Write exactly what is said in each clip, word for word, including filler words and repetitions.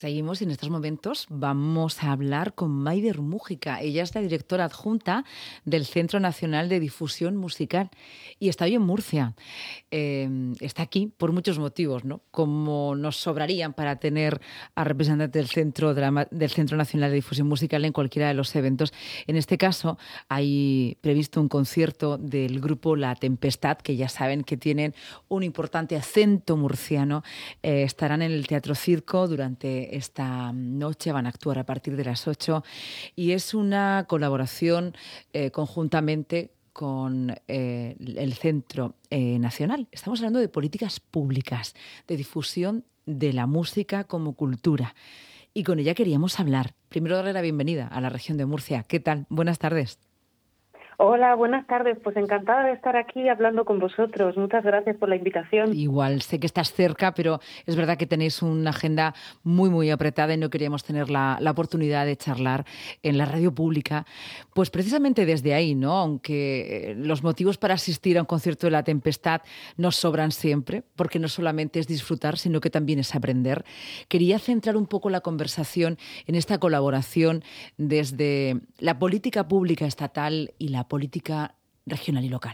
Seguimos y en estos momentos vamos a hablar con Maider Mújica. Ella es la directora adjunta del Centro Nacional de Difusión Musical y está hoy en Murcia. Eh, está aquí por muchos motivos, ¿no? Como nos sobrarían para tener a representantes del Centro, de la, del Centro Nacional de Difusión Musical en cualquiera de los eventos. En este caso hay previsto un concierto del grupo La Tempestad, que ya saben que tienen un importante acento murciano. Eh, estarán en el Teatro Circo durante esta noche, van a actuar a partir de las ocho y es una colaboración eh, conjuntamente con eh, el Centro eh, Nacional. Estamos hablando de políticas públicas, de difusión de la música como cultura. Y con ella queríamos hablar. Primero darle la bienvenida a la región de Murcia. ¿Qué tal? Buenas tardes. Hola, buenas tardes. Pues encantada de estar aquí hablando con vosotros. Muchas gracias por la invitación. Igual, sé que estás cerca, pero es verdad que tenéis una agenda muy, muy apretada y no queríamos tener la, la oportunidad de charlar en la radio pública. Pues precisamente desde ahí, ¿no? Aunque los motivos para asistir a un concierto de La Tempestad nos sobran siempre, porque no solamente es disfrutar, sino que también es aprender. Quería centrar un poco la conversación en esta colaboración desde la política pública estatal y la política regional y local.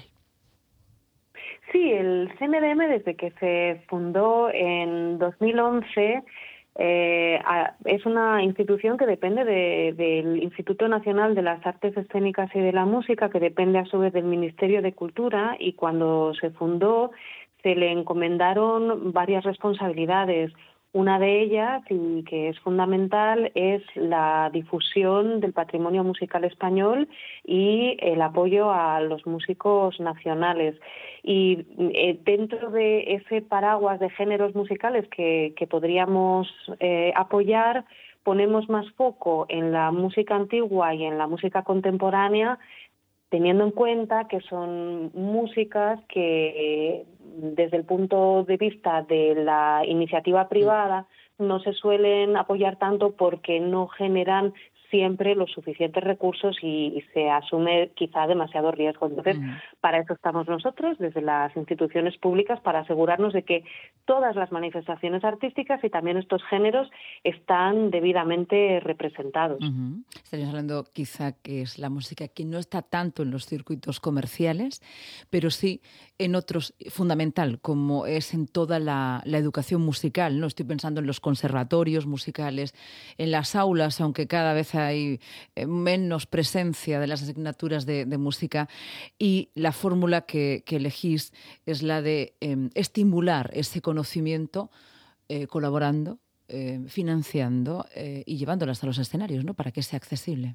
Sí, el C N D M desde que se fundó en dos mil once eh, es una institución que depende de, del Instituto Nacional de las Artes Escénicas y de la Música, que depende a su vez del Ministerio de Cultura, y cuando se fundó se le encomendaron varias responsabilidades. Una de ellas, y que es fundamental, es la difusión del patrimonio musical español y el apoyo a los músicos nacionales. Y eh, dentro de ese paraguas de géneros musicales que, que podríamos eh, apoyar, ponemos más foco en la música antigua y en la música contemporánea, teniendo en cuenta que son músicas que, desde el punto de vista de la iniciativa privada, no se suelen apoyar tanto porque no generan siempre los suficientes recursos y, y se asume quizá demasiado riesgo. Entonces, uh-huh. para eso estamos nosotros, desde las instituciones públicas, para asegurarnos de que todas las manifestaciones artísticas y también estos géneros están debidamente representados. Uh-huh. Estaríamos hablando quizá que es la música que no está tanto en los circuitos comerciales, pero sí en otros, fundamental, como es en toda la, la educación musical, ¿no? Estoy pensando en los conservatorios musicales, en las aulas, aunque cada vez hay menos presencia de las asignaturas de, de música, y la fórmula que, que elegís es la de eh, estimular ese conocimiento eh, colaborando, eh, financiando eh, y llevándolas a los escenarios, ¿no? Para que sea accesible.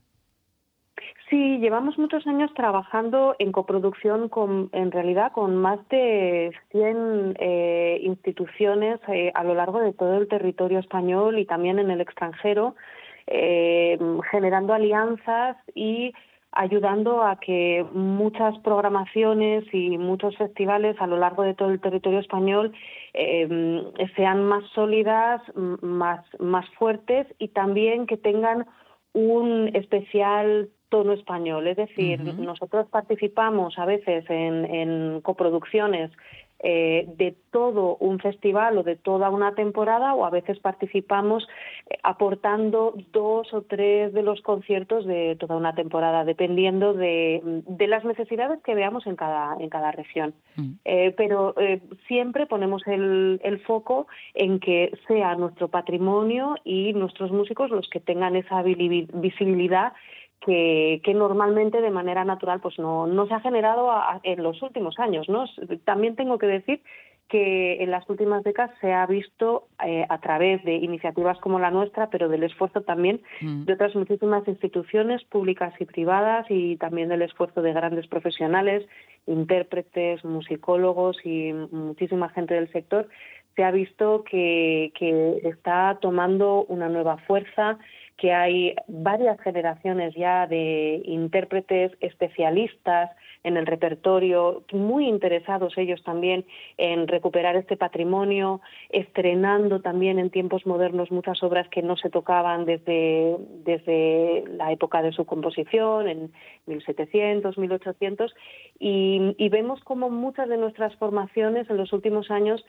Sí, llevamos muchos años trabajando en coproducción con, en realidad, con más de cien eh, instituciones eh, a lo largo de todo el territorio español y también en el extranjero, eh, generando alianzas y ayudando a que muchas programaciones y muchos festivales a lo largo de todo el territorio español eh, sean más sólidas, más, más fuertes y también que tengan un especial tono español. Es decir, uh-huh. nosotros participamos a veces en, en coproducciones eh, de todo un festival o de toda una temporada, o a veces participamos eh, aportando dos o tres de los conciertos de toda una temporada, dependiendo de, de las necesidades que veamos en cada, en cada región. Uh-huh. Eh, pero eh, siempre ponemos el, el foco en que sea nuestro patrimonio y nuestros músicos los que tengan esa visibilidad Que, que normalmente de manera natural pues no, no se ha generado a, a, en los últimos años, ¿no? También tengo que decir que en las últimas décadas se ha visto eh, a través de iniciativas como la nuestra, pero del esfuerzo también mm. de otras muchísimas instituciones públicas y privadas, y también del esfuerzo de grandes profesionales, intérpretes, musicólogos y muchísima gente del sector, se ha visto que, que está tomando una nueva fuerza, que hay varias generaciones ya de intérpretes especialistas en el repertorio, muy interesados ellos también en recuperar este patrimonio, estrenando también en tiempos modernos muchas obras que no se tocaban desde, desde la época de su composición, en mil setecientos, mil ochocientos, y, y vemos como muchas de nuestras formaciones en los últimos años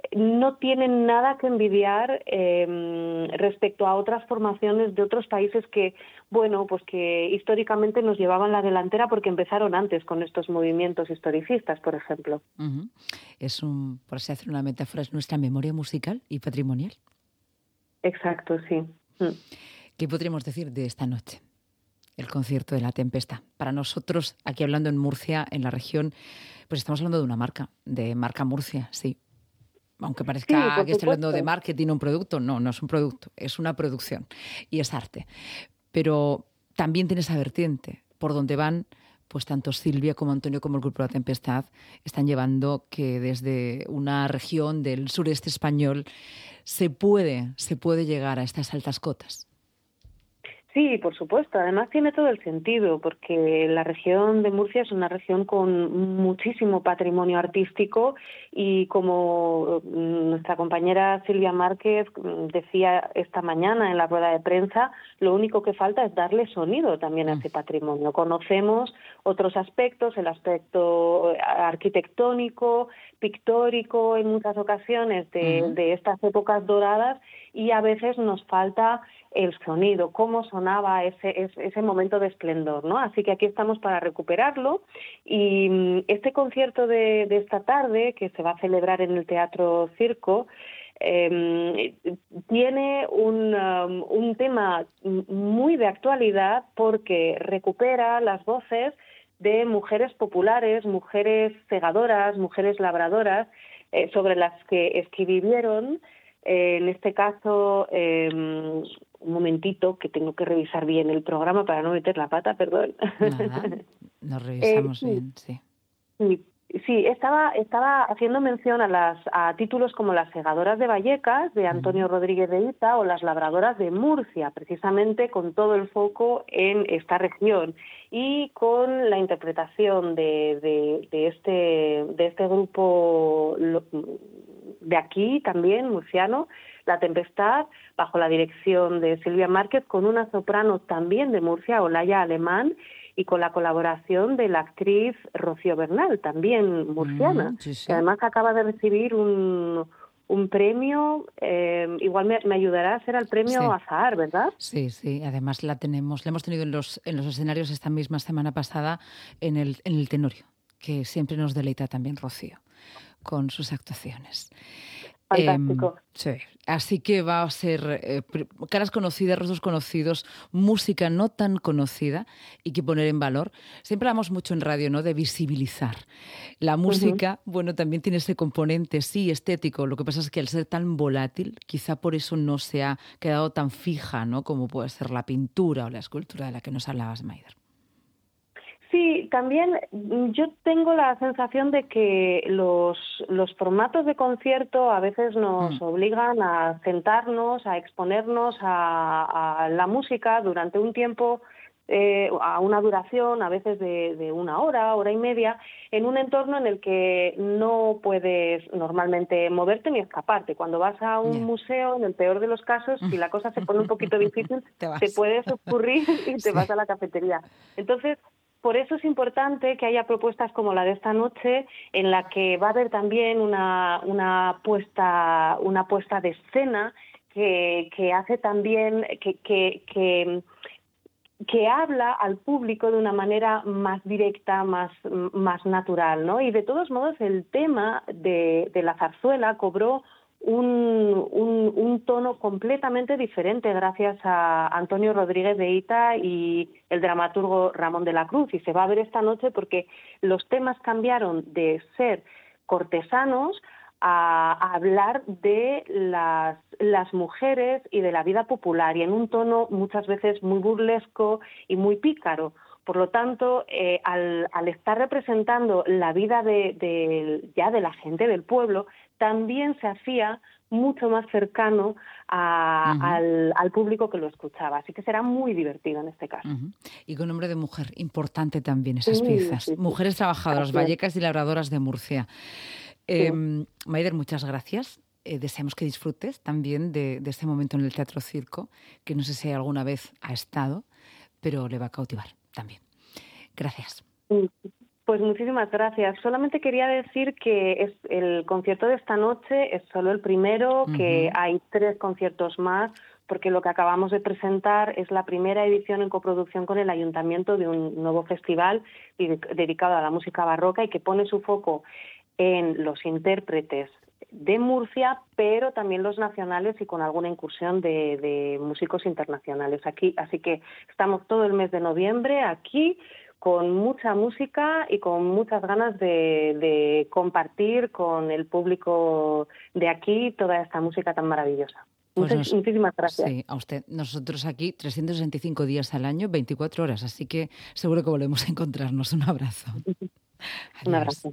no tienen nada que envidiar eh, respecto a otras formaciones de otros países que, bueno, pues que históricamente nos llevaban la delantera porque empezaron antes con estos movimientos historicistas, por ejemplo. Uh-huh. Es un, por así hacer una metáfora, es nuestra memoria musical y patrimonial. Exacto, sí. Mm. ¿Qué podríamos decir de esta noche? El concierto de La Tempesta. Para nosotros, aquí hablando en Murcia, en la región, pues estamos hablando de una marca, de marca Murcia, sí. Aunque parezca Sí, por que estoy hablando de supuesto. marketing o un producto, no, no es un producto, es una producción y es arte. Pero también tiene esa vertiente por donde van, pues tanto Silvia como Antonio como el Grupo La Tempestad están llevando que desde una región del sureste español se puede, se puede llegar a estas altas cotas. Sí, por supuesto. Además tiene todo el sentido, porque la región de Murcia es una región con muchísimo patrimonio artístico y como nuestra compañera Silvia Márquez decía esta mañana en la rueda de prensa, lo único que falta es darle sonido también a ese patrimonio. Conocemos otros aspectos, el aspecto arquitectónico, pictórico en muchas ocasiones de, uh-huh. de estas épocas doradas, y a veces nos falta el sonido, cómo sonaba ese, ese, ese momento de esplendor, ¿no? Así que aquí estamos para recuperarlo, y este concierto de, de esta tarde, que se va a celebrar en el Teatro Circo, eh, tiene un, um, un tema muy de actualidad porque recupera las voces de mujeres populares, mujeres segadoras, mujeres labradoras, eh, sobre las que escribieron. Eh, en este caso, eh, un momentito, que tengo que revisar bien el programa para no meter la pata, perdón. Nada, nos revisamos eh, bien, sí. Sí, sí estaba, estaba haciendo mención a, las, a títulos como Las segadoras de Vallecas, de Antonio uh-huh. Rodríguez de Hita, o Las labradoras de Murcia, precisamente con todo el foco en esta región y con la interpretación de, de, de, este, de este grupo de aquí también, murciano, La Tempestad, bajo la dirección de Silvia Márquez, con una soprano también de Murcia, Olaya Alemán, y con la colaboración de la actriz Rocío Bernal, también murciana, mm, sí, sí. que además acaba de recibir un, un premio, eh, igual me, me ayudará a ser el premio sí. Azahar, ¿verdad? Sí, sí, además la tenemos, la hemos tenido en los, en los escenarios esta misma semana pasada en el, en el Tenorio, que siempre nos deleita también Rocío con sus actuaciones. Fantástico. Eh, sí, así que va a ser eh, caras conocidas, rostros conocidos, música no tan conocida y que poner en valor. Siempre hablamos mucho en radio, ¿no?, de visibilizar. La música, uh-huh. bueno, también tiene ese componente, sí, estético. Lo que pasa es que al ser tan volátil, quizá por eso no se ha quedado tan fija, ¿no?, como puede ser la pintura o la escultura de la que nos hablabas, Maider. Sí, también yo tengo la sensación de que los, los formatos de concierto a veces nos mm. obligan a sentarnos, a exponernos a, a la música durante un tiempo, eh, a una duración a veces de, de una hora, hora y media, en un entorno en el que no puedes normalmente moverte ni escaparte. Cuando vas a un yeah. museo, en el peor de los casos, si la cosa se pone un poquito difícil, te, te puedes escurrir y te sí. vas a la cafetería. Entonces, por eso es importante que haya propuestas como la de esta noche, en la que va a haber también una, una, puesta, una puesta de escena que, que hace también, que, que, que, que habla al público de una manera más directa, más, más natural, ¿no? Y de todos modos el tema de, de la zarzuela cobró Un, un, un tono completamente diferente gracias a Antonio Rodríguez de Hita y el dramaturgo Ramón de la Cruz, y se va a ver esta noche porque los temas cambiaron de ser cortesanos a, a hablar de las, las mujeres y de la vida popular, y en un tono muchas veces muy burlesco y muy pícaro. Por lo tanto, eh, al, al estar representando la vida de, de, ya de la gente del pueblo, también se hacía mucho más cercano a, uh-huh. al, al público que lo escuchaba. Así que será muy divertido en este caso. Uh-huh. Y con nombre de mujer, importante también esas sí, piezas. Sí, sí. Mujeres trabajadoras, Así vallecas y labradoras de Murcia. Eh, sí. Maider, muchas gracias. Eh, deseamos que disfrutes también de, de este momento en el Teatro Circo, que no sé si alguna vez ha estado, pero le va a cautivar también. Gracias. Pues muchísimas gracias. Solamente quería decir que es el concierto de esta noche es solo el primero, uh-huh. que hay tres conciertos más, porque lo que acabamos de presentar es la primera edición en coproducción con el Ayuntamiento de un nuevo festival dedicado a la música barroca y que pone su foco en los intérpretes de Murcia, pero también los nacionales y con alguna incursión de, de músicos internacionales aquí. Así que estamos todo el mes de noviembre aquí, con mucha música y con muchas ganas de, de compartir con el público de aquí toda esta música tan maravillosa. Pues Muchas, nos, muchísimas gracias. Sí, a usted. Nosotros aquí trescientos sesenta y cinco días al año, veinticuatro horas, así que seguro que volvemos a encontrarnos. Un abrazo. Un abrazo.